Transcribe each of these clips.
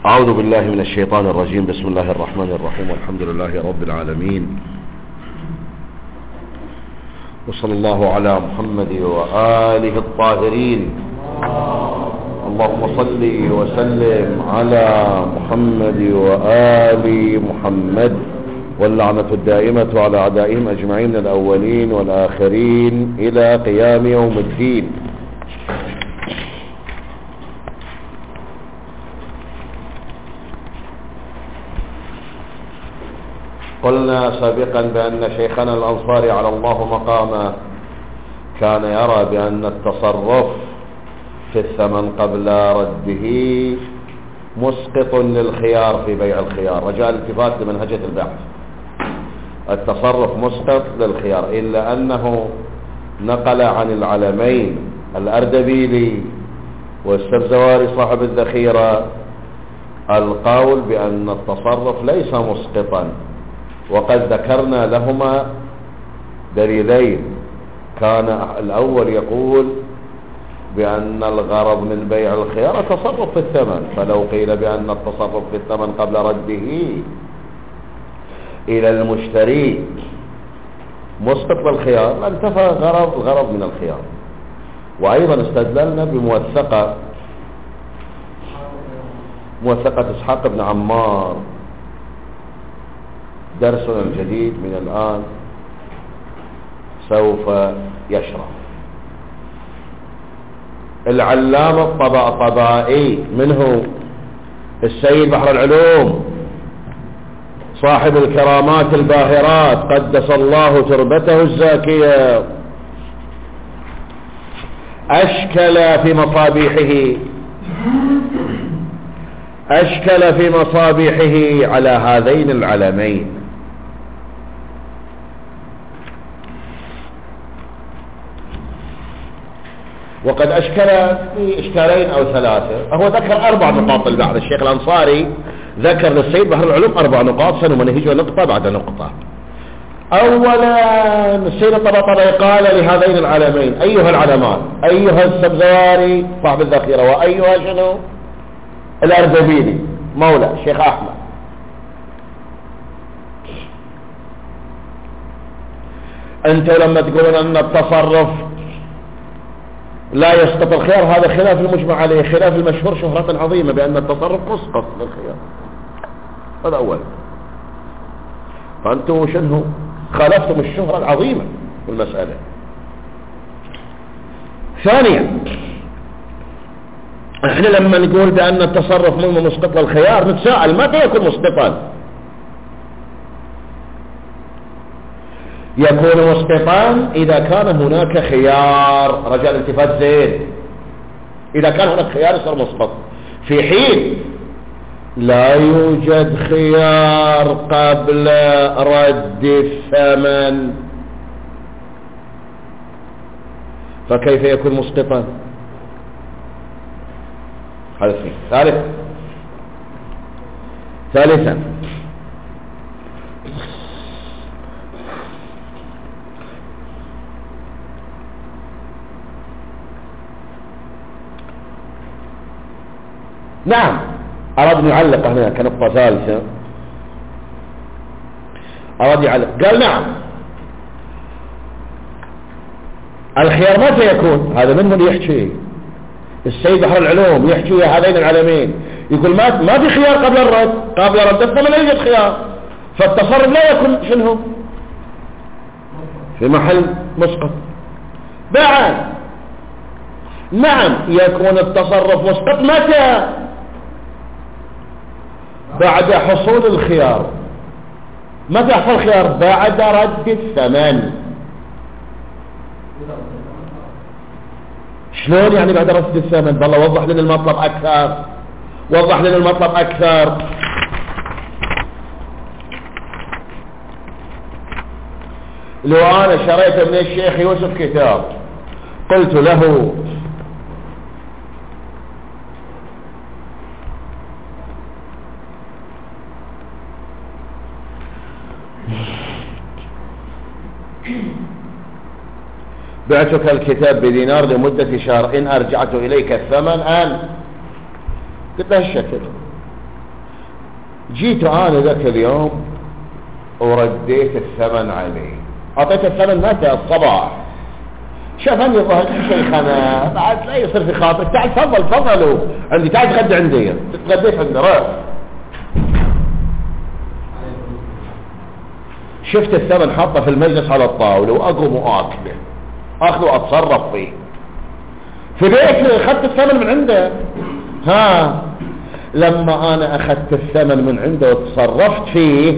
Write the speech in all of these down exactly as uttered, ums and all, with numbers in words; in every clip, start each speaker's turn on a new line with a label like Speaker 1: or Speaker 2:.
Speaker 1: أعوذ بالله من الشيطان الرجيم. بسم الله الرحمن الرحيم، والحمد لله رب العالمين، وصلى الله على محمد وآله الطاهرين. اللهم صل وسلم على محمد وآل محمد، واللعنة الدائمة على أعدائهم أجمعين من الأولين والآخرين إلى قيام يوم الدين. قلنا سابقا بأن شيخنا الأنصاري على الله مقامه كان يرى بأن التصرف في الثمن قبل رده مسقط للخيار في بيع الخيار، رجاء الالتفات لمنهجة البحث. التصرف مسقط للخيار، إلا أنه نقل عن العلمين الأردبيلي والسبزواري صاحب الذخيرة القول بأن التصرف ليس مسقطا، وقد ذكرنا لهما دليلين. كان الأول يقول بأن الغرض من بيع الخيار التصرف في الثمن، فلو قيل بأن التصرف في الثمن قبل رده إلى المشتري مسقط بالخيار لانتفى غرض الغرض من الخيار. وأيضا استدللنا بموثقة موثقة إسحاق بن عمار. درسنا الجديد من الآن سوف يشرح. العلامة الطباطبائي منه السيد بحر العلوم صاحب الكرامات الباهرات قدس الله تربته الزاكية، أشكل في مصابيحه أشكل في مصابيحه على هذين العلمين. وقد أشكل في إشكالين أو ثلاثة. هو ذكر أربع نقاط البحث. الشيخ الأنصاري ذكر للسيد بحر العلوم أربع نقاط سنمنهجها نقطة بعد نقطة. أولا السيد الطباطبائي قال لهذين العلمين: أيها العلمان، أيها السبزواري صاحب الذخيرة، وأيها شنو الأردبيلي مولى الشيخ أحمد، أنتوا لما تقولون أن التصرف لا يسقط الخيار، هذا خلاف المجمع عليه، خلاف المشهور شهرة عظيمة بأن التصرف مسقط للخيار. هذا أول. فأنتم شنو خالفتم الشهرة العظيمة في المسألة. ثانيا، احنا لما نقول بأن التصرف منه مسقط للخيار نتساءل متى يكون مسقطا؟ يكون مسقطا إذا كان هناك خيار، رجاء الالتفات زين، إذا كان هناك خيار يصير مسقط. في حين لا يوجد خيار قبل رد الثمن فكيف يكون مسقطا؟ هذا اثنين. ثالث ثالثا نعم، أراد يعلق هنا كنقطة ثالثة، أراد يعلق قال نعم الخيار متى يكون؟ هذا من من يحكي؟ السيد بحر العلوم يحكي يا هذين العلمين، يقول ما ما في خيار قبل الرد، قبل رد الثمن لا يوجد خيار، فالتصرف لا يكون شنو في محل مسقط. بعد نعم يكون التصرف مسقط متى؟ بعد حصول الخيار. متى يحصل الخيار؟ بعد رد الثمن. شلون يعني بعد رد الثمن؟ والله وضح لنا المطلب أكثر، وضح لنا المطلب أكثر. لو أنا شريت من الشيخ يوسف كتاب قلت له بعتك الكتاب بدينار لمدة شهر، إن أرجعت إليك الثمن أن قلت له الشكل جيت انا ذاك اليوم ورديت الثمن عليه، اعطيت الثمن متى؟ الصباح. شافني ظهر شيخنا بعد لا يصير في خاطر، تعال تفضل تفضلوا عندي، تعال تغدى عندي. تغديت عندي راح شفت الثمن حاطه في المجلس على الطاوله واقوم واكله، اخذه واتصرف فيه في بيتي. اخذت الثمن من عنده. ها لما انا اخذت الثمن من عنده وتصرفت فيه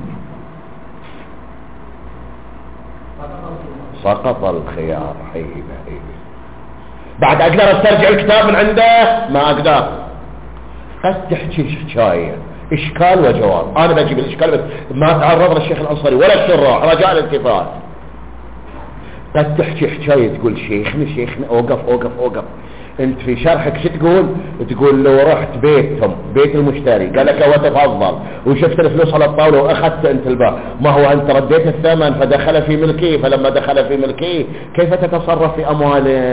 Speaker 1: سقط الخيار حينئذ. بعد اقدر استرجع الكتاب من عنده؟ ما اقدر. قد تحكي حكايه اشكال وجواب، انا بجيب الاشكال بس ما تعرض للشيخ الانصاري ولا الشراح رجاء الالتفات. قد تحكي حكايه تقول شيخنا شيخنا اوقف اوقف اوقف. انت في شرحك شو تقول؟ تقول لو رحت بيتهم بيت المشتري قال لك هو تفضل وشفت الفلوس على الطاوله واخذت انت الباء، ما هو انت رديت الثمن فدخل في ملكي، فلما دخل في ملكي كيف تتصرف في امواله؟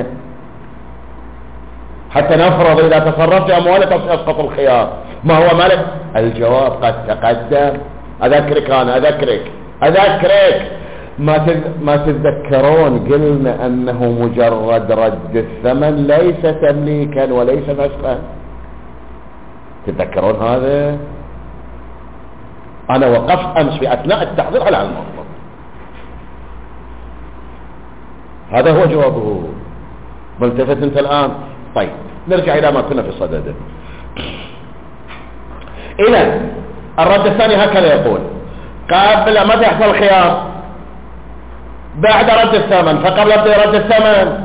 Speaker 1: حتى نفرض اذا تصرفت في امواله تسقط الخيار، ما هو ملك؟ الجواب قد تقدم. اذكرك انا اذكرك اذكرك ما ما تتذكرون قلنا انه مجرد رد الثمن ليس تمليكا وليس فسخا؟ تتذكرون هذا؟ انا وقفت امس في اثناء التحضير على الموضوع. هذا هو جوابه. ملتفت انت الان؟ طيب نرجع الى ما كنا في صدده. اذا الرد الثاني هكذا يقول: قبل متى يحصل الخيار؟ بعد رد الثمن. فقبل رد الثمن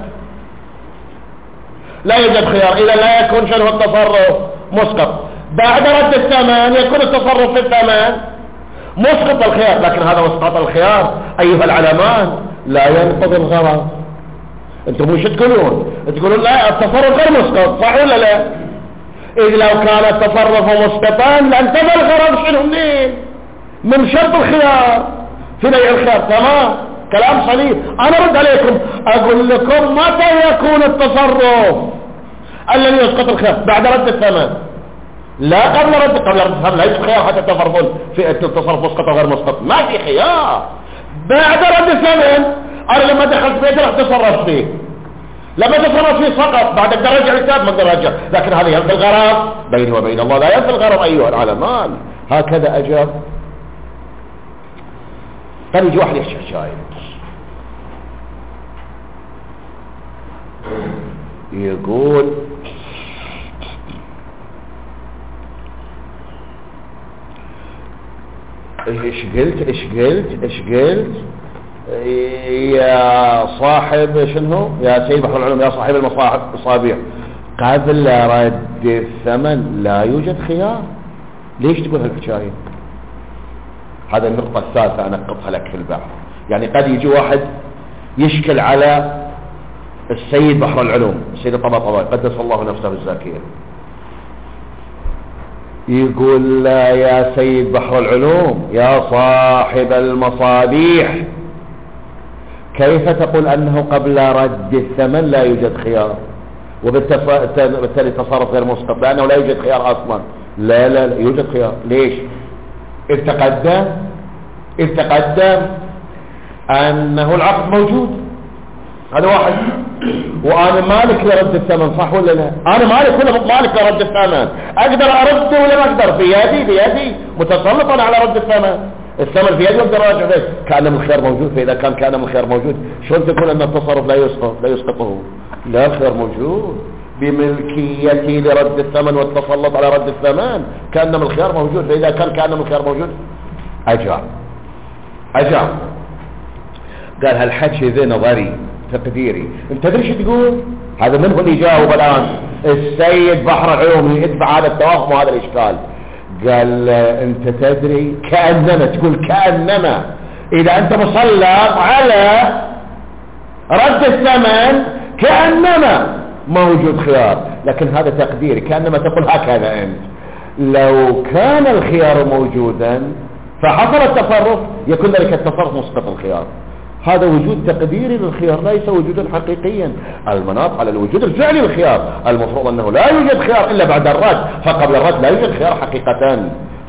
Speaker 1: لا يوجد خيار، اذا لا يكون شنو التصرف؟ مسقط. بعد رد الثمن يكون التصرف في الثمن مسقط الخيار. لكن هذا مسقط الخيار ايها العلمان لا ينقض الغرض. انتم مش تقولون؟ تقولون لا التصرف غير مسقط، صح ولا لا؟ اذ لو كان التصرف مسقطا لانتهى الغرض شنو منين؟ من شرط الخيار في بيع الخيار. تمام، كلام صليب. انا ارد عليكم اقول لكم متى يكون التصرف الذي يسقط الخيار؟ بعد رد الثمن، لا قبل رد. قبل رد الثمن لا يوجد خيار حتى تفرضون في التصرف مسقط وغير مسقط، ما في خيار. بعد رد الثمن انا لما دخلت بيتي راح تصرف فيه، لما تصرف فيه سقط. بعد اقدر ارجع الكتاب ما اقدر ارجع، لكن هذا ينفي الغرض بيني وبين الله، لا ينفي الغرض ايها العلمان. هكذا اجاب. قال يجي واحد يحكي حكايه يقول ايش قلت ايش قلت ايش قلت يا صاحب شنو يا سيد بحر العلوم، يا صاحب المصابيح، قبل رد الثمن لا يوجد خيار. ليش تقول هالحكايه؟ هذا النقطه الثالثه انقطها لك في البحث. يعني قد يجي واحد يشكل على السيد بحر العلوم السيد الطباطبائي قدس الله نفسه الزاكيه، يقول لا يا سيد بحر العلوم يا صاحب المصابيح، كيف تقول انه قبل رد الثمن لا يوجد خيار وبالتالي تصرف غير مسقط؟ لانه لا يوجد خيار اصلا. لا لا, لا يوجد خيار. ليش؟ اذ تقدم اذ تقدم انه العقد موجود، هذا واحد، وانا مالك لرد الثمن، صح ولا لا؟ انا مالك ولا مالك لرد الثمن؟ اقدر ارد ولا ما اقدر؟ بيدي بيدي متسلط انا على رد الثمن. الثمن في يدي واقدر اراجع فيه. كان من الخيار موجود، فاذا كان كان من الخيار موجود شلون تقول ان التصرف لا يسقط لا يسقطه؟ لا، الخيار موجود بملكيتي لرد الثمن والتسلط على رد الثمن، كان من الخيار موجود. فاذا كان كان من الخيار موجود اجاب اجاب قال هالحكي ذي نظري تقديري. انت تدري شو تقول؟ هذا من هو اللي يجاوب الان؟ السيد بحر العلوم يدفع هذا التوهم وهذا الاشكال. قال انت تدري كأنما تقول كأنما اذا انت مسلط على رد الثمن كأنما موجود خيار، لكن هذا تقديري. كأنما تقول هكذا انت لو كان الخيار موجودا فحصل التصرف يكون ذلك التصرف مسقط الخيار. هذا وجود تقديري للخيار ليس وجودا حقيقيا. المناط على الوجود الفعلي للخيار، المفروض انه لا يوجد خيار الا بعد الرد، فقبل الرد لا يوجد خيار حقيقة.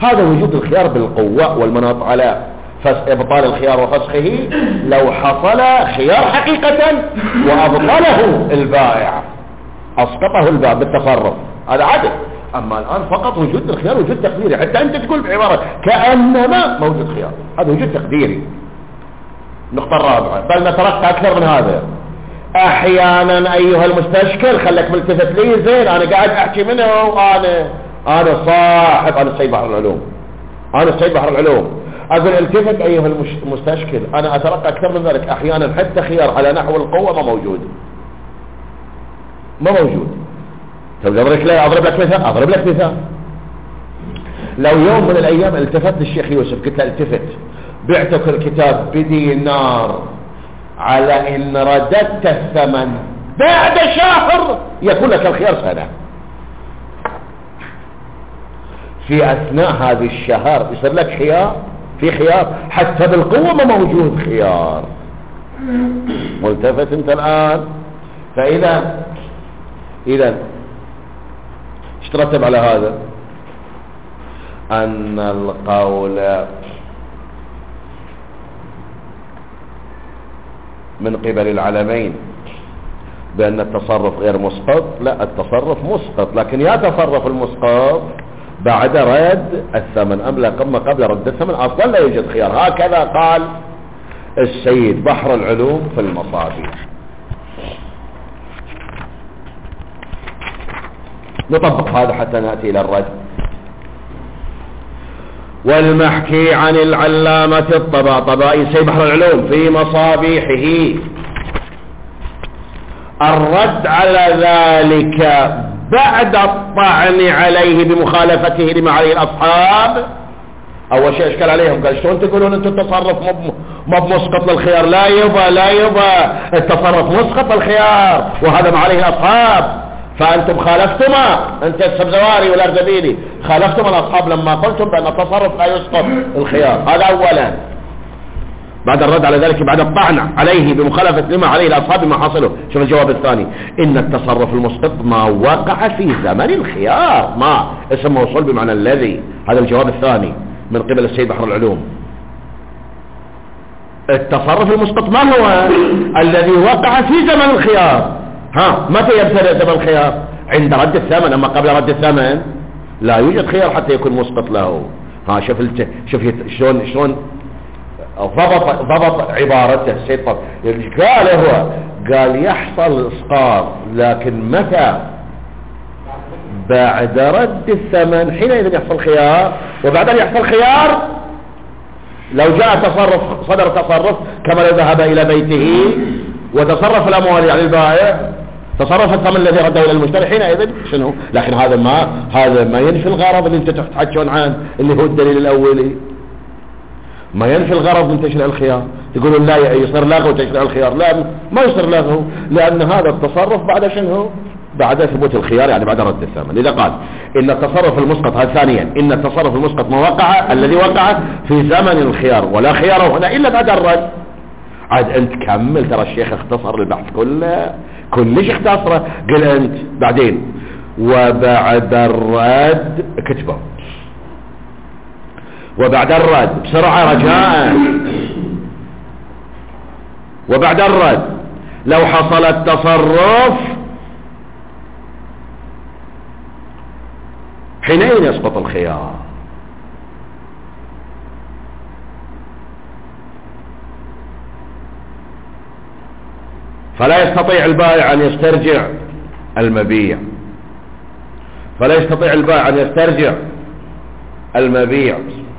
Speaker 1: هذا وجود الخيار بالقوة والمناط على إبطال الخيار وفسخه لو حصل خيار حقيقة وأبطله البائع، أسقطه البائع بالتصرف، هذا عدل. أما الآن فقط وجود الخيار وجود تقديري، حتى أنت تقول بعبارة كأنما موجود خيار، هذا وجود تقديري. النقطة الرابعة، بل نترك أكثر من هذا. أحيانا أيها المستشكل خلك ملتفت لي زين، أنا قاعد أحكي منه وأنا أنا صاحب، أنا السيد بحر العلوم، أنا السيد بحر العلوم، أقول التفت أيها المستشكل، أنا أترك أكثر من ذلك. أحيانا حتى خيار على نحو القوة ما موجود، ما موجود. طيب أضرب لك أضرب لك مثال أضرب لك مثال لو يوم من الأيام التفت للشيخ يوسف قلت له التفت بعتك الكتاب بدينار على إن رددت الثمن بعد شهر يكون لك الخيار سنة، في أثناء هذه الشهر يصير لك خيار، في خيار حتى بالقوة ما موجود خيار. ملتفت انت الآن؟ فإذا إذا ايش ترتب على هذا؟ أن القول من قبل العلمين بأن التصرف غير مسقط، لا التصرف مسقط، لكن يا تصرف المسقط بعد رد الثمن أم لا قم قبل رد الثمن أصلا لا يوجد خيار. هكذا قال السيد بحر العلوم في المصابيح. نطبق هذا حتى نأتي إلى الرد. والمحكي عن العلامة الطباطبائي سيد بحر العلوم في مصابيحه الرد على ذلك بعد الطعن عليه بمخالفته لما عليه الأصحاب. أول شيء اشكال عليهم، قال شلون تقولون أنتم التصرف مو بمسقط للخيار؟ لا يبا لا يبا التصرف مسقط الخيار وهذا ما عليه الأصحاب، فأنتم خالفتما، أنت السبزواري والأردبيلي خالفتما الأصحاب لما قلتم بأن التصرف لا يسقط الخيار. هذا أولا. بعد الرد على ذلك بعد الطعن عليه بمخالفة لما عليه الأصحاب ما حصله. شوف الجواب الثاني، إن التصرف المسقط ما وقع في زمن الخيار، ما اسم موصول بمعنى الذي. هذا الجواب الثاني من قبل السيد بحر العلوم. التصرف المسقط ما هو؟ الذي وقع في زمن الخيار. ها متى يبتدئ زمن الخيار؟ عند رد الثمن، أما قبل رد الثمن لا يوجد خيار حتى يكون مسقط له. ها شوف الت... شوف شلون شلون ضبط ضبط عبارته السيد. قال هو قال يحصل اسقاط، لكن متى؟ بعد رد الثمن، حينئذ يحصل خيار. وبعد ان يحصل خيار لو جاء تصرف صدر تصرف كما لو ذهب الى بيته وتصرف الاموال يعني البائع تصرف الثمن الذي رده الى المشتري، حينئذ شنو؟ لكن هذا ما هذا ما ينفي الغرض اللي انت تحكون عنه اللي هو الدليل الاولي، ما ينفي الغرض من تشريع الخيار. تقولون لا يصير لغو تشريع الخيار، لا ما يصير لغو، لأن هذا التصرف بعد شنو؟ بعد ثبوت الخيار يعني بعد رد الثمن. إذا قال إن التصرف المسقط، هذا ثانيا إن التصرف المسقط ما وقع الذي وقع في زمن الخيار ولا خيار هنا إلا بعد الرد. عاد أنت كمل، ترى الشيخ اختصر البحث كله كلش اختصره. قل أنت بعدين وبعد الرد كتبه، وبعد الرد بسرعة رجاء. وبعد الرد لو حصل التصرف حينئذ يسقط الخيار. فلا يستطيع البائع أن يسترجع المبيع، فلا يستطيع البائع أن يسترجع المبيع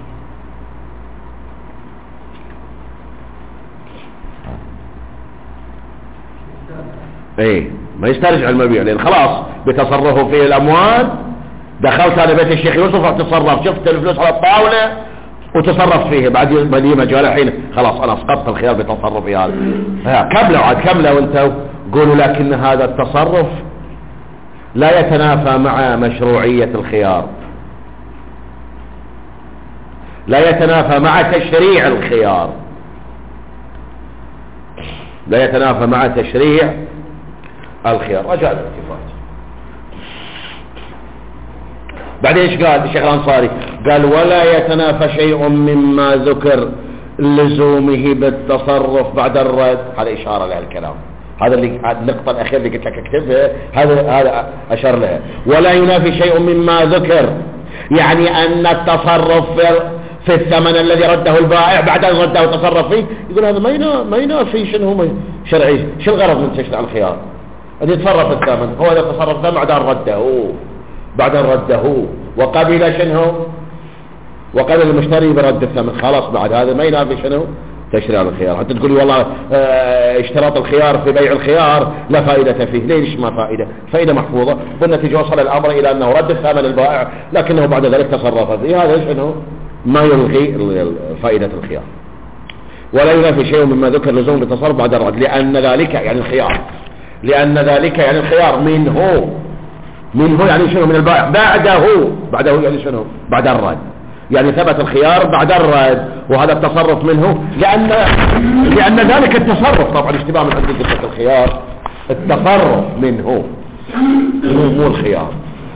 Speaker 1: ايه ما يسترجع المبيع، لان خلاص بتصرفه في الاموال. دخلت انا بيت الشيخ يوسف اتصرف، شفت الفلوس على الطاوله وتصرفت فيه، بعد بدي مجال الحين خلاص انا اسقطت الخيار بتصرفي هذا. كملوا عاد كملوا انتوا قولوا لكن هذا التصرف لا يتنافى مع مشروعية الخيار، لا يتنافى مع تشريع الخيار، لا يتنافى مع تشريع الخيار. رجاء الالتفات. بعدين ايش قال الشيخ الأنصاري؟ قال ولا يتنافى شيء مما ذكر لزومه بالتصرف بعد الرد. هذا إشارة لها الكلام، هذا اللي النقطة الأخيرة اللي قلت لك اكتبها، هذا هذا أشار لها. ولا ينافي شيء مما ذكر، يعني أن التصرف في الثمن الذي رده البائع بعد أن رده وتصرف فيه، يقول هذا ما ما ينافي شنو شرعي. شو الغرض من تشريع الخيار؟ أن يتصرف الثمن، هو يتصرف الثمن بعد أن رده بعد أن رده وقبل شنو وقبل المشتري برد الثمن، خلاص بعد هذا ما ينافي شنو تشريع الخيار. حتى تقولي والله اه اشتراط الخيار في بيع الخيار لا فائدة فيه. ليش ما فائدة؟ فائدة محفوظة، بالنتيجة وصل الأمر إلى أنه رد الثمن البائع لكنه بعد ذلك تصرف فيه، هذا شنو ما يلغي فائدة الخيار. ولا ينافي شيء مما ذكر لزوم التصرف بعد الرد، لأن ذلك يعني الخيار لأن ذلك يعني الخيار منه منه يعني شنو من البائع بعده بعده يعني شنو بعد الرد، يعني ثبت الخيار بعد الرد، وهذا التصرف منه لأن لأن ذلك التصرف طبعا اشتباه من عند قصة الخيار، التصرف منه مو الخيار.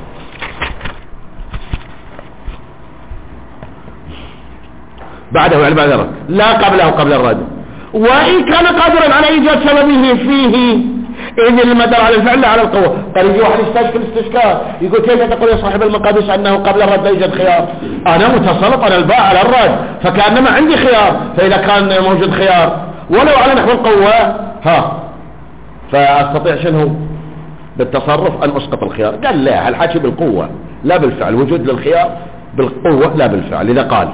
Speaker 1: بعده يعني بعد الرد لا قبله قبل الرد. وإن كان قادرا على إيجاد سببه فيه إذ المدار على الفعل على القوة. قال يجي واحد يستشكل استشكال يقول كيف تقول يا صاحب المقاديس أنه قبل الرد لا يوجد خيار؟ أنا متسلط على الباء على الرد، فكأنما عندي خيار، فإذا كان موجود خيار ولو على نحو القوة ها فأستطيع شنو بالتصرف أن أسقط الخيار. قال لا، الحكي بالقوة لا بالفعل، وجود للخيار بالقوة لا بالفعل. إذا قال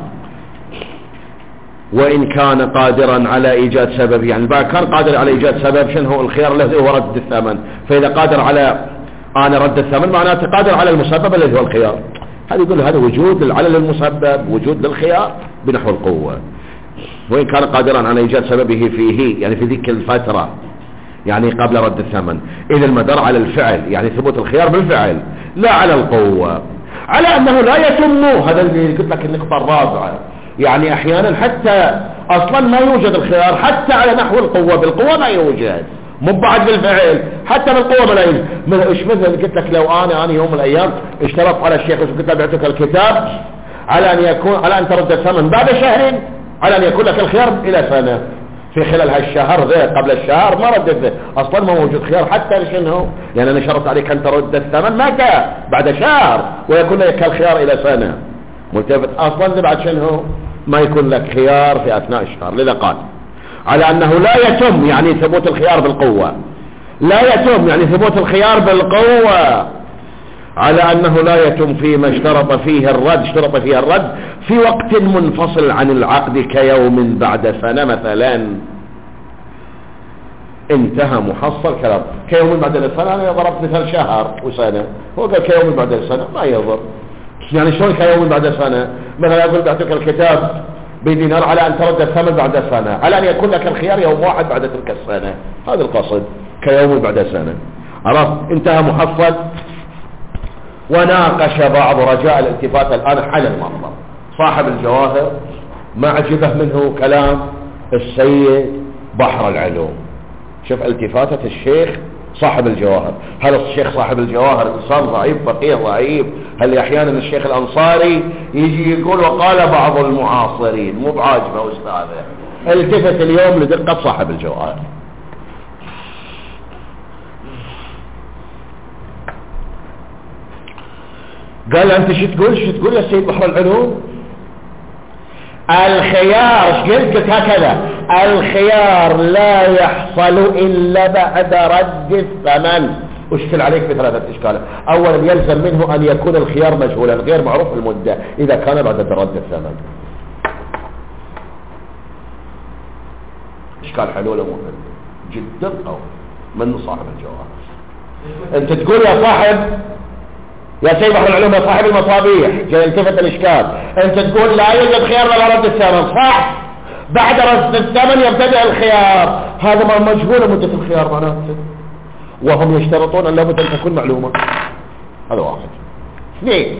Speaker 1: وإن كان قادرا على إيجاد سبب، يعني البائع كان قادر على إيجاد سبب شنو هو الخيار الذي هو رد الثمن، فإذا قادر على أنا رد الثمن معناته قادر على المسبب الذي هو الخيار. هذا يقول هذا وجود للعلل المسبب، وجود للخيار بنحو القوة. وإن كان قادرا على إيجاد سببه فيه يعني في ذيك الفترة يعني قبل رد الثمن، إذا المدار على الفعل يعني ثبوت الخيار بالفعل لا على القوة، على أنه لا يتم. هذا اللي قلت لك النقطة الرابعة، يعني احيانا حتى اصلا ما يوجد الخيار حتى على نحو القوة، بالقوة ما يوجد، مو بعد بالفعل حتى بالقوة ما يوجد. ايش مثل قلت لك لو انا انا يوم من الايام اشترطت على الشيخ وقلت له بعتك الكتاب على ان يكون على ان ترد الثمن بعد شهر، على ان يكون لك الخيار الى سنة، في خلال هالشهر ذا قبل الشهر ما ردت ذا، اصلا ما موجود خيار حتى لشنو، يعني انا شرط عليك ان ترد الثمن متى بعد شهر ويكون لك الخيار الى سنة ملتفت، اصلا بعد شنو ما يكون لك خيار في اثناء الشهر. لذا قال على انه لا يتم يعني ثبوت الخيار بالقوة، لا يتم يعني ثبوت الخيار بالقوة، على انه لا يتم فيما اشترط فيه الرد اشترط فيه الرد في وقت منفصل عن العقد كيوم بعد سنة مثلا. انتهى محصل كلام. كيوم بعد السنة انا ضربت مثل شهر وسنة، هو قال كيوم بعد السنة ما يضر، يعني شلون كيوم بعد سنة؟ مثلا يقول بعتك الكتاب بدينار على ان ترد الثمن بعد سنة، على ان يكون لك الخيار يوم واحد بعد تلك السنة، هذا القصد كيوم بعد سنة. عرفت؟ انتهى محصل. وناقش بعض رجاء الالتفات الان حل المنظر صاحب الجواهر ما عجبه منه كلام السيد بحر العلوم. شوف التفاتة الشيخ صاحب الجواهر. هل الشيخ صاحب الجواهر انسان ضعيف فقيه ضعيف؟ هل احيانا الشيخ الانصاري يجي يقول وقال بعض المعاصرين مو بعاجبه استاذه؟ التفت اليوم لدقة صاحب الجواهر. قال انت شو تقول شو تقول يا سيد بحر العلوم؟ الخيار ايش قلت؟ قلت هكذا الخيار لا يحصل الا بعد رد الثمن. اشكل عليك بثلاثة اشكال. اولا يلزم منه ان يكون الخيار مجهولا غير معروف المدة اذا كان بعد رد الثمن. اشكال حلول مهم جدا او من صاحب الجواب. انت تقول يا صاحب يا سيد بحر العلوم يا صاحب المصابيح جاي التفت الاشكال، انت تقول لا يوجد خيار ولا رد الثمن، صح؟ بعد رد الثمن يبتدئ الخيار، هذا ما مجهول مدة الخيار معناته، وهم يشترطون ان لابد ان تكون معلومة. هذا واحد. اثنين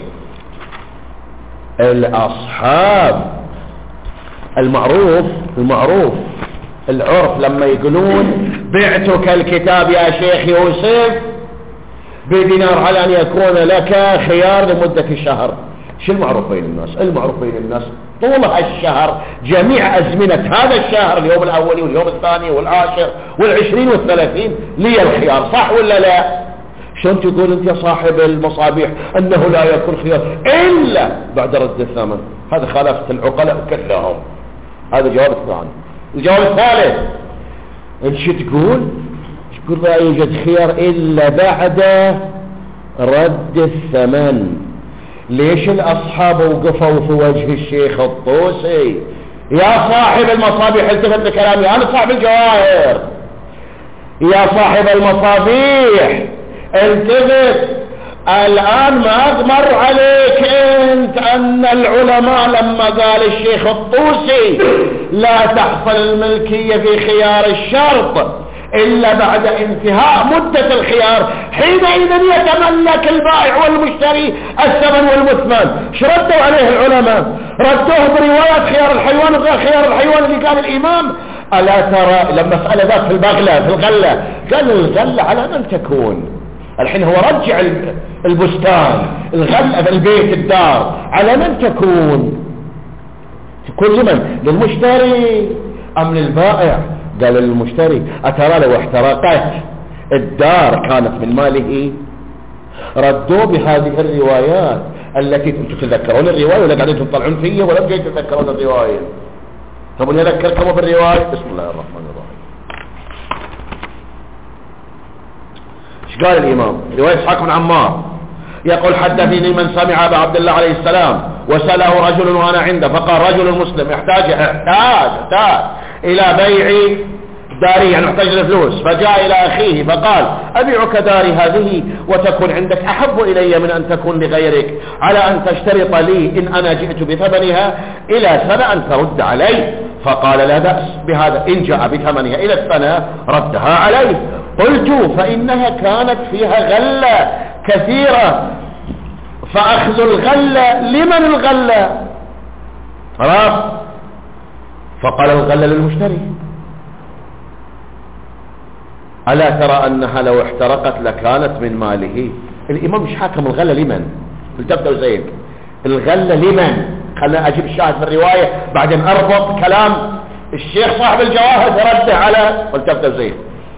Speaker 1: الاصحاب المعروف المعروف العرف لما يقولون بعتك الكتاب يا شيخ يوسف بدينار على أن يكون لك خيار لمدة شهر. شو المعروف بين الناس؟ المعروف بين الناس طول هالشهر جميع أزمنة هذا الشهر، اليوم الأولي واليوم الثاني والعاشر والعشرين والثلاثين لي الخيار، صح ولا لا؟ شلون تقول انت يا صاحب المصابيح انه لا يكون خيار الا بعد رد الثمن؟ هذا خالفت العقلاء كلهم. هذا الجواب الثاني. الجواب الثالث ايش تقول؟ تقول لا يوجد خيار الا بعد رد الثمن. ليش الاصحاب وقفوا في وجه الشيخ الطوسي؟ يا صاحب المصابيح التفت لكلامي، انا صاحب الجواهر. يا صاحب المصابيح التفت، الآن ما مر عليك انت ان العلماء لما قال الشيخ الطوسي لا تحصل الملكية في خيار الشرط الا بعد انتهاء مدة الخيار، حينئذ يتملك البائع والمشتري الثمن والمثمن. شردوا عليه العلماء؟ ردوه برواية خيار الحيوان وغير خيار الحيوان اللي قال الامام. الا ترى لما سأل ذاك في البغلة في الغلة قال الغلة على من تكون؟ الحين هو رجع البستان، الغلة البيت الدار على من تكون؟ تكون لمن؟ للمشتري ام للبائع؟ قال للمشتري. أترى لو احترقت الدار كانت من ماله؟ ردوا بهذه الروايات التي انتم تتذكرون الرواية ولا قاعدين تطلعون فيها ولا قاعدين تتذكرون الرواية؟ طب نذكركم بالرواية. بسم الله الرحمن الرحيم. ايش قال الإمام؟ رواية إسحاق بن عمار يقول حدثني من سمع أبا عبد الله عليه السلام وسأله رجل وأنا عنده، فقال رجل مسلم يحتاج احتاج احتاج إلى بيع داري، يعني محتاج لفلوس، فجاء إلى أخيه فقال أبيعك داري هذه وتكون عندك أحب إلي من أن تكون لغيرك، على أن تشترط لي إن أنا جئت بثمنها إلى سنة أن ترد علي. فقال لا بأس بهذا، إن جاء بثمنها إلى السنة ردها علي. قلت فإنها كانت فيها غلة كثيرة، فأخذ الغلة لمن الغلة؟ خلاص. فقال الغلة للمشتري. ألا ترى أنها لو احترقت لكانت من ماله؟ الإمام مش حاكم الغلة لمن؟ التفتوا زين الغلة لمن؟ خلنا أجيب الشاهد في الرواية بعدين أربط كلام الشيخ صاحب الجواهر فرده على التفتوا زين.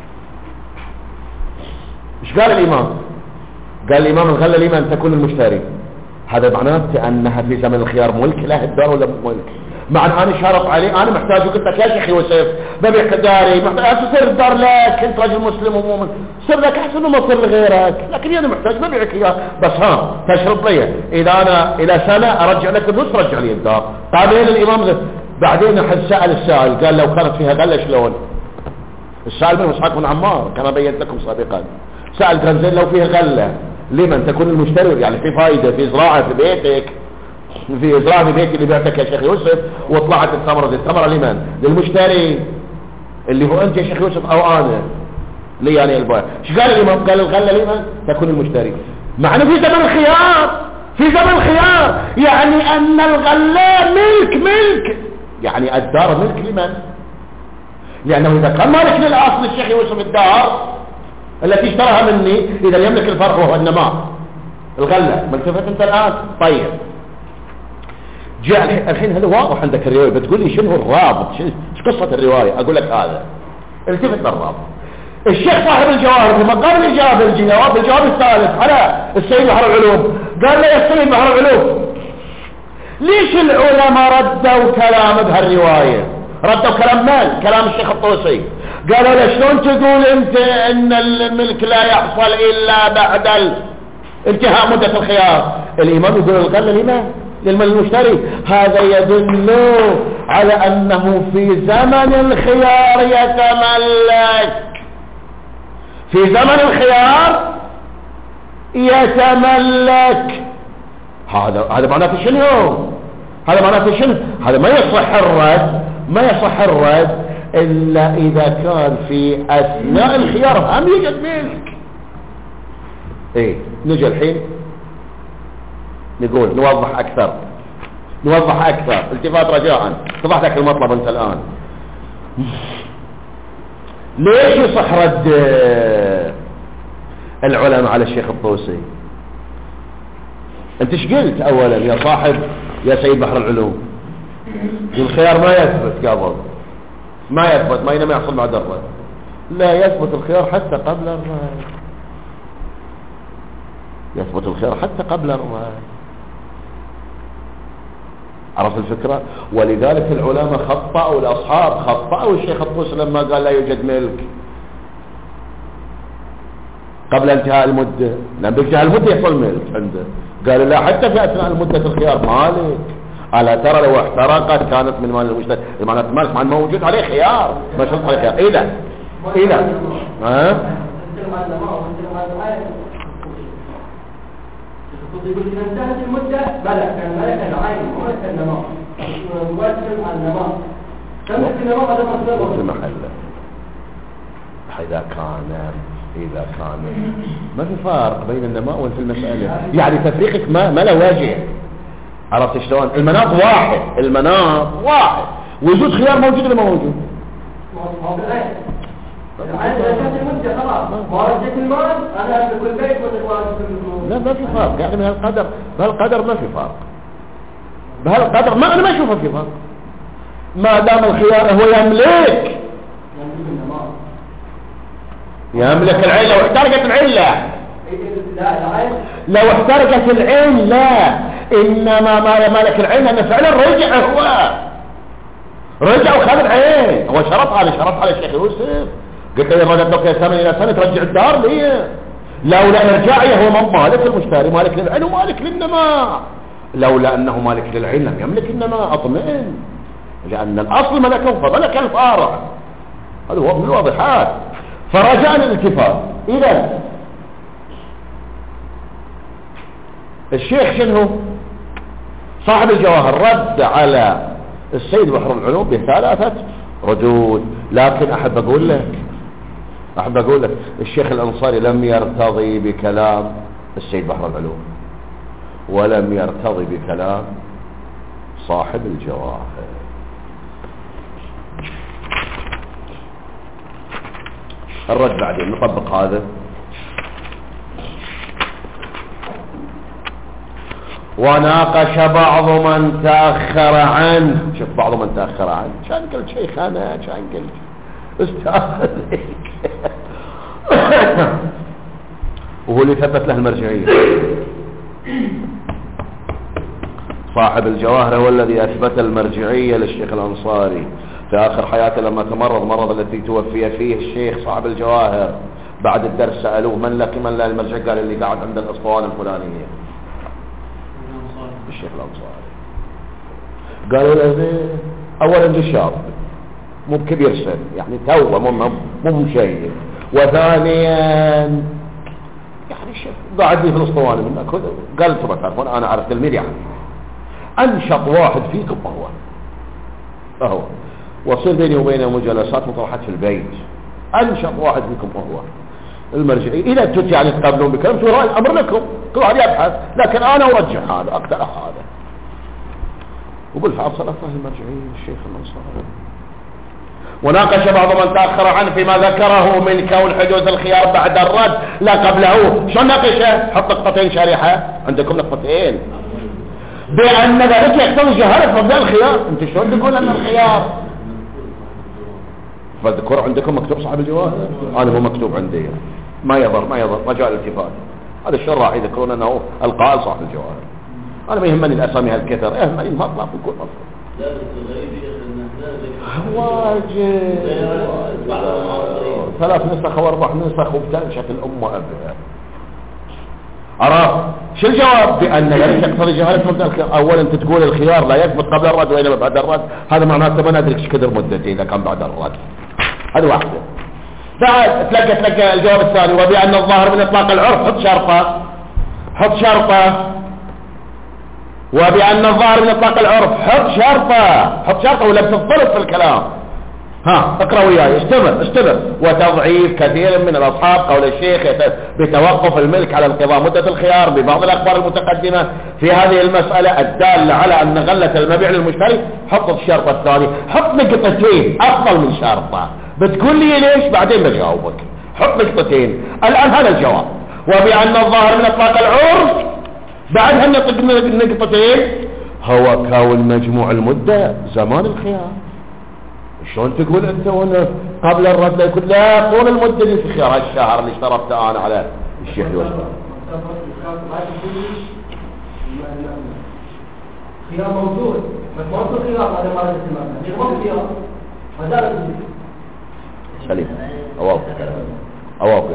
Speaker 1: ايش قال الإمام؟ قال الإمام الغلة لمن تكون المشتري. هذا معناته أنها في زمن الخيار ملك له الدار ولا ملك؟ مع أن أنا شارط عليه، أنا محتاج قلت لك يا شيخ يوسف ببيعك داري، محتاج تصير الدار لك، أنت رجل مسلم ومؤمن، صير لك أحسن ما تصير لغيرك، لكن أنا محتاج ببيعك إياه، بس ها تشرط لي إذا أنا إلى سنة أرجع لك الفلوس رجع لي الدار. قابلين الإمام ده. بعدين أحد سأل السائل قال لو كانت فيها غلة شلون؟ السائل من إسحاق بن عمار كما بينت لكم سابقا. سأل كان زين لو فيها غلة لمن تكون المشتري؟ يعني في فائدة في زراعة في بيتك، في زراعة في بيتك اللي بعتك يا شيخ يوسف وطلعت الثمرة، دي الثمرة لمن؟ للمشتري اللي هو أنت يا شيخ يوسف أو أنا لي يعني البائع. ايش قال الإمام؟ قال الغلة لمن؟ تكون المشتري. معنى في زمن الخيار، في زمن الخيار يعني أن الغلة ملك ملك يعني الدار ملك لمن؟ لأنه إذا كان مالك للأصل الشيخ يوسف الدار التي اشتراها مني إذا يملك الفرع وهو النماء الغلة. ملتفت أنت الآن؟ طيب جاء الحين هذا واضح عندك الرواية، بتقول لي شنو الرابط؟ ايش قصة الرواية؟ أقول لك هذا التفت للرابط. الشيخ صاحب الجواهر في مقام الإجابة الجواب الجواب الثالث على السيد بحر العلوم قال له يا سيد بحر العلوم ليش العلماء ردوا كلام بهالرواية؟ ردوا كلام مال كلام الشيخ الطوسي. قالوا له شلون تقول انت ان الملك لا يحصل الا بعد انتهاء مدة الخيار؟ الامام يقول الغلة لمن؟ للمشتري. هذا يدل على انه في زمن الخيار يتملك، في زمن الخيار يتملك. هذا هذا معناته شنو؟ هذا معناته شنو؟ هذا ما يصح الرد، ما يصح الرد إلا إذا كان في أثناء الخيار هم يوجد ملك. إيه نجي الحين نقول نوضح أكثر نوضح أكثر التفات رجاء. اتضح لك المطلب أنت الآن. ليش يصح رد؟ العلماء على الشيخ الطوسي. انت ايش قلت اولا يا صاحب يا سيد بحر العلوم؟ الخيار ما يثبت قبل، ما يثبت، ما ينما يحصل بعد الرد. لا يثبت الخيار حتى قبل الرد، يثبت الخيار حتى قبل الرد. عرفت الفكرة؟ ولذلك العلماء خطأوا، الأصحاب خطأوا الشيخ الطوسي لما قال لا يوجد ملك قبل انتهاء المدة، لأن بانتهاء المدة يحصل ملك عنده. قالوا لا حتى في أثناء المدة الخيار مالك. ألا ترى لو احترقت كانت من مال المشتري، معنى المال مع موجود عليه خيار، ما شرط عليه خيار. إذا إذا ها
Speaker 2: يقول إذا انتهت المدة بلى كان ملك العين ملك النماء موسم النماء تملك النماء هذا مصدر
Speaker 1: في محله. إذا كان إذا كان ما في فرق بين النماء وفي المسألة، يعني تفريقك ما ما له وجه. عرفت شلون؟ المناط واحد، المناط واحد، وجود خيار موجود ولا ما موجود؟
Speaker 2: ما بالعين العين إذا كانت المدة خلاص ما رجعت المال أنا أملك البيت ولا
Speaker 1: لا ما في فرق، يعني بهالقدر بهالقدر ما في فرق، بهالقدر ما أنا ما أشوفه في فرق. ما دام الخيار هو يملك يملك العين. لو احترقت العين لا، لو احترقت العين لا، إنما ما مالك العين أنه فعلا رجع، هو رجع وخذ العين، هو شرط على شرط على الشيخ يوسف. قلت له الرجل بقي ثمن إلى سنة ترجع الدار ليه؟ لولا إرجاعيه هو مالك المشتري، مالك للعين ومالك للنماء. لولا أنه مالك للعين لم يملك النماء، أطمئن، لأن الأصل ملكه فملك الفارع. هذا هو من الواضحات. فرجعنا الاتفاق. إذا الشيخ شنو صاحب الجواهر رد على السيد بحر العلوم بثلاثة ردود، لكن أحب أقول لك أحب أقول لك الشيخ الأنصاري لم يرتضي بكلام السيد بحر العلوم، ولم يرتضي بكلام صاحب الجواهر. الرد بعدين نطبق هذا. وناقش بعض من تأخر عنه، شوف بعض من تأخر عنه، كان قلت شيخ أنا كان قلت استاذ وهو اللي ثبت له المرجعية. صاحب الجواهر هو الذي أثبت المرجعية للشيخ الأنصاري في آخر حياته لما تمرض مرض التي توفي فيه الشيخ صاحب الجواهر. بعد الدرس سألوه من لك من لا المرجع، قال اللي قاعد عند الأسطوانة الفلانية الشيخ الأنصاري. قالوا له أولا ده شاب مو بكبير سن، يعني توه مو مو مشيب، وثانيا يعني الشيخ قاعد لي في الأسطوانة منك. قال تبى تعرفون أنا أعرف تلميذ يعني أنشط واحد فيكم هو فهو وصير بيني وبينه مجالسات وطرحات في البيت. أنشط واحد فيكم هو المرجعي. إذا أنتم يعني تقابلون بكلام سوى رأي أمر لكم، كل واحد يبحث، لكن أنا أرجح هذا أقترح هذا. وبالفعل صلى الله المرجعي الشيخ الأنصاري. وناقش بعض من تأخر عنه فيما ذكره من كون حدوث الخيار بعد الرد لا قبله. شو ناقشه؟ حط نقطتين شريحة عندكم، نقطتين بأن ذلك يقتضي جهالة مبدأ الخيار. أنت شلون تقول أن الخيار فالذكور عندكم مكتوب صاحب الجواهر؟ أنا مو مكتوب عندي، ما يضر ما يضر رجاء الالتفات. هذا الشراح يذكرون أنه القائل صاحب الجواهر. أنا ما يهمني الأسامي هالكثر، يهمني المطلب يكون مطلب.
Speaker 3: لا بس الغريب شيخ
Speaker 1: واجب ثلاث نسخ واربع نسخ وبتنشط الأمة أبدا. عرفت شو الجواب؟ بأن ذلك يقتضي جهالة مبدأ الخيار. أولا أنت تقول الخيار لا يثبت قبل الرد وإنما بعد الرد، هذا معناته ما ندري ايش كدر مدته إذا كان بعد الرد. هذه واحدة. بعد تلقى تلقى الجواب الثاني وبأن الظاهر من إطلاق العرف، حط شرطة حط شرطة وبأن الظاهر من إطلاق العرف حط شرطة حط شرطة ولا بتضطرب في الكلام. ها اقرأ وياي، استمر استمر. وتضعيف كثير من الأصحاب قول الشيخ بتوقف الملك على انقضاء مدة الخيار ببعض الأخبار المتقدمة في هذه المسألة الدالة على أن غلة المبيع للمشتري. حط الشرطة الثانية، حط نقطتين أفضل من شرطة. بتقول لي ليش بعدين بجاوبك. حط نقطتين الآن هذا الجواب. وبأن الظاهر من اطلاق العرف بعدها نطق نقطتين هو كون مجموع المدة زمان الخيار. شلون تقول انت وانا قبل الرد يقول لا طول المدة اللي في خيار الشهر اللي اشترطته انا على الشيخ الوزن
Speaker 2: خيار موجود ما هو خيار هذا ما يسمى ما خيار هذا
Speaker 1: سليم اوافق اوافق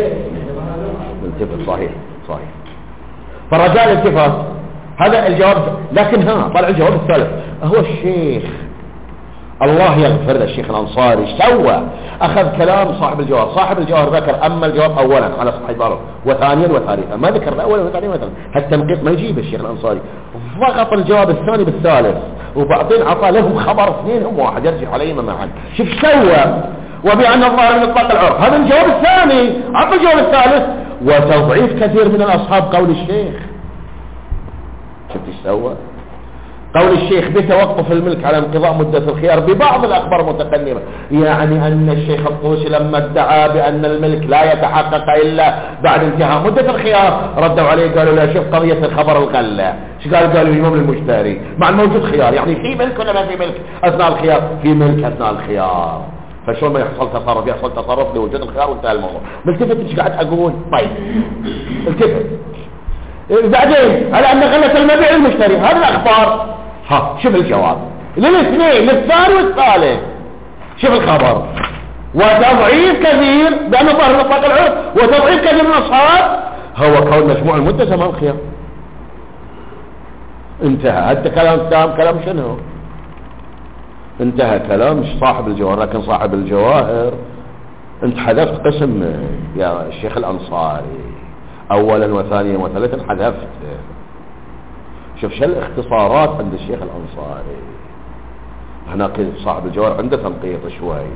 Speaker 1: التفت صحيح صحيح. فرجاء الالتفات هذا الجواب. لكن ها طلع الجواب الثالث هو الشيخ الله يغفر له الشيخ الأنصاري ايش سوى؟ أخذ كلام صاحب الجواب. صاحب الجواب ذكر أما الجواب أولا على صحيح باره وثانيا وثالثا ما ذكر أولا وثانيا وثالثا. هالتنقيط ما يجيب الشيخ الأنصاري ضغط الجواب الثاني بالثالث وبعدين عطى له خبر اثنين هم واحد يرجع عليهما معا. شوف سوى وبأن الظاهر من اطلاق العرف هذا الجواب الثاني عطى الجواب الثالث وتضعيف كثير من الأصحاب قول الشيخ. شفت ايش سوى؟ قول الشيخ بتوقف الملك على انقضاء مدة الخيار ببعض الأخبار المتقدمة يعني أن الشيخ الطوسي لما ادعى بأن الملك لا يتحقق إلا بعد انتهاء مدة الخيار ردوا عليه قالوا لا شوف قضية الخبر الغلة. ايش قال؟ قالوا يوم المشتري مع الموجود خيار يعني في ملك ولا ما في ملك أثناء الخيار؟ في ملك أثناء الخيار. فشو ما يحصل تصرف يحصل تصرف لوجود الخيار وانتهى الموضوع. ملتفت ايش قاعد أقول؟ طيب التفت بعدين على أن غلة المبيع المشتري هذه الأخبار. ها شوف الجواب للاثنين للثاني والثالث. شوف الخبر وتضعيف كثير بأنه ظاهر اطلاق العرف وتضعيف كثير من الأصحاب هو كون مجموع المدة زمان الخيار. انتهى. هذا كلام تام. كلام شنو؟ انتهى كلام صاحب الجواهر. لكن صاحب الجواهر انت حذفت قسم يا الشيخ الأنصاري اولا وثانيا وثالثا حذفت. شوف شو الاختصارات عند الشيخ الأنصاري. هنا صاحب الجواب عنده تنقيط شوي.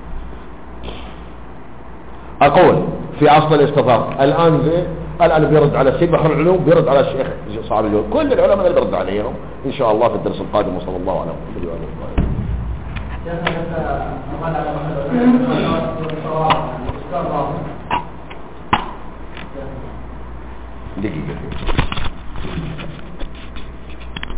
Speaker 1: أقول في أصل الاستفاضة الآن زي الآن بيرد على سيد بحر العلوم بيرد على الشيخ صاحب الجواب. كل العلماء اللي بيرد عليهم إن شاء الله في الدرس القادم وصلى الله على محمد وعلى آله وصحبه. دقيقة